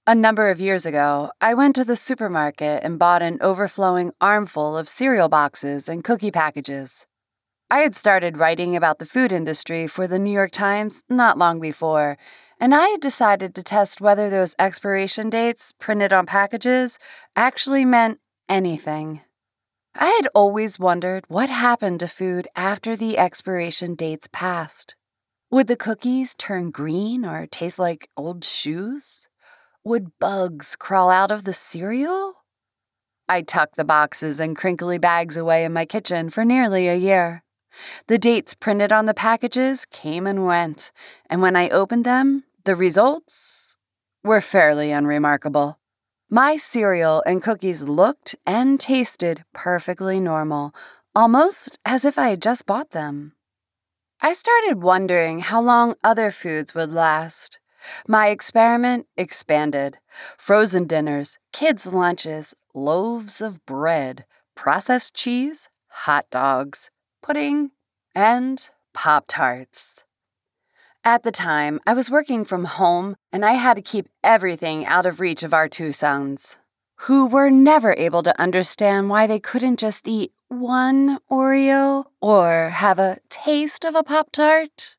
A number of years ago, I went to the supermarket and bought an overflowing armful of cereal boxes and cookie packages. I had started writing about the food industry for the New York Times not long before, and I had decided to test whether those expiration dates printed on packages actually meant anything. I had always wondered what happened to food after the expiration dates passed. Would the cookies turn green or taste like old shoes? Would bugs crawl out of the cereal? I tucked the boxes and crinkly bags away in my kitchen for nearly a year. The dates printed on the packages came and went, and when I opened them, the results were fairly unremarkable. My cereal and cookies looked and tasted perfectly normal, almost as if I had just bought them. I started wondering how long other foods would last. My experiment expanded. Frozen dinners, kids' lunches, loaves of bread, processed cheese, hot dogs, pudding, and Pop-Tarts. At the time, I was working from home, and I had to keep everything out of reach of our two sons, who were never able to understand why they couldn't just eat one Oreo or have a taste of a Pop-Tart.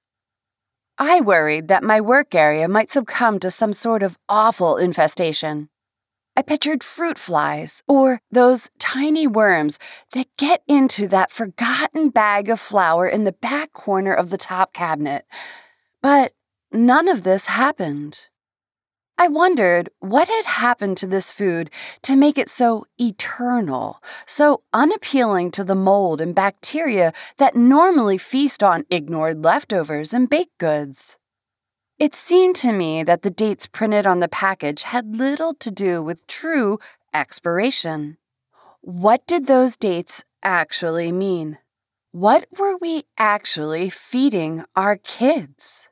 I worried that my work area might succumb to some sort of awful infestation. I pictured fruit flies or those tiny worms that get into that forgotten bag of flour in the back corner of the top cabinet. But none of this happened. I wondered what had happened to this food to make it so eternal, so unappealing to the mold and bacteria that normally feast on ignored leftovers and baked goods. It seemed to me that the dates printed on the package had little to do with true expiration. What did those dates actually mean? What were we actually feeding our kids?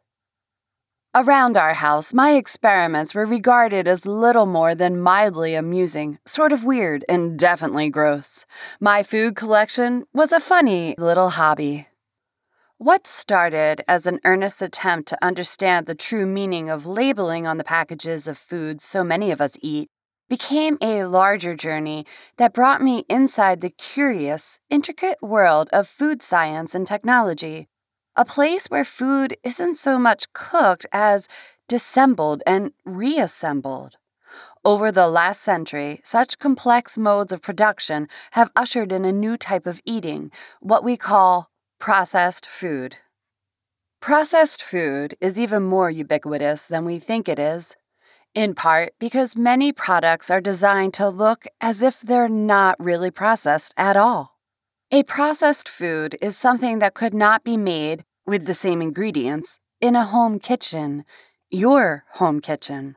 Around our house, my experiments were regarded as little more than mildly amusing, sort of weird, and definitely gross. My food collection was a funny little hobby. What started as an earnest attempt to understand the true meaning of labeling on the packages of foods so many of us eat became a larger journey that brought me inside the curious, intricate world of food science and technology. A place where food isn't so much cooked as dissembled and reassembled. Over the last century, such complex modes of production have ushered in a new type of eating, what we call processed food. Processed food is even more ubiquitous than we think it is, in part because many products are designed to look as if they're not really processed at all. A processed food is something that could not be made with the same ingredients in a home kitchen, your home kitchen.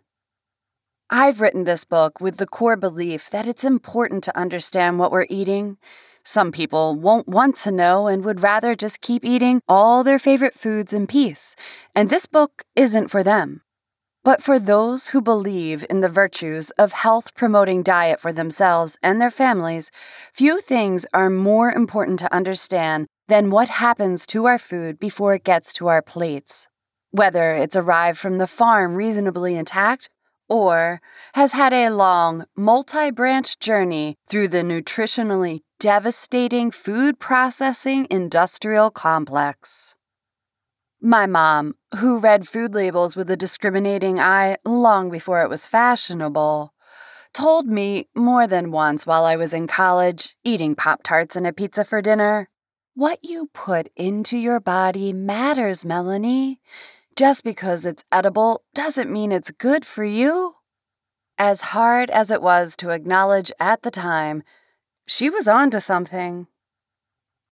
I've written this book with the core belief that it's important to understand what we're eating. Some people won't want to know and would rather just keep eating all their favorite foods in peace, and this book isn't for them. But for those who believe in the virtues of health-promoting diet for themselves and their families, few things are more important to understand than what happens to our food before it gets to our plates. Whether it's arrived from the farm reasonably intact or has had a long, multi-branch journey through the nutritionally devastating food processing industrial complex. My mom, who read food labels with a discriminating eye long before it was fashionable, told me more than once while I was in college, eating Pop-Tarts and a pizza for dinner, "What you put into your body matters, Melanie. Just because it's edible doesn't mean it's good for you." As hard as it was to acknowledge at the time, she was on to something.